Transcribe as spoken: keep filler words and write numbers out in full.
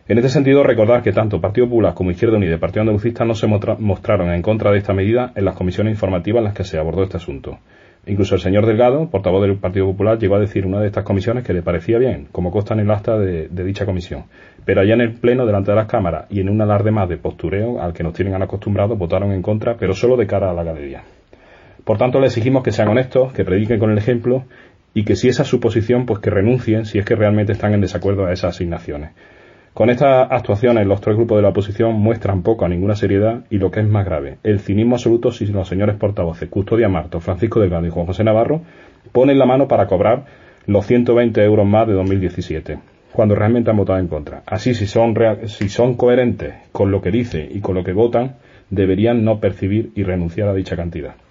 En este sentido, recordar que tanto Partido Popular como Izquierda Unida y Partido Andalucista no se mostraron en contra de esta medida en las comisiones informativas en las que se abordó este asunto. Incluso el señor Delgado, portavoz del Partido Popular, llegó a decir en una de estas comisiones que le parecía bien, como consta en el acta de, de dicha comisión. Pero allá en el Pleno, delante de las cámaras y en un alarde más de postureo al que nos tienen acostumbrados, votaron en contra, pero solo de cara a la galería. Por tanto, le exigimos que sean honestos, que prediquen con el ejemplo y que si esa es su posición, pues que renuncien si es que realmente están en desacuerdo a esas asignaciones. Con estas actuaciones, los tres grupos de la oposición muestran poco a ninguna seriedad y, lo que es más grave, el cinismo absoluto si los señores portavoces Custodia Marto, Francisco Delgado y Juan José Navarro ponen la mano para cobrar los ciento veinte euros más de dos mil diecisiete, cuando realmente han votado en contra. Así, si son, real, si son coherentes con lo que dicen y con lo que votan, deberían no percibir y renunciar a dicha cantidad.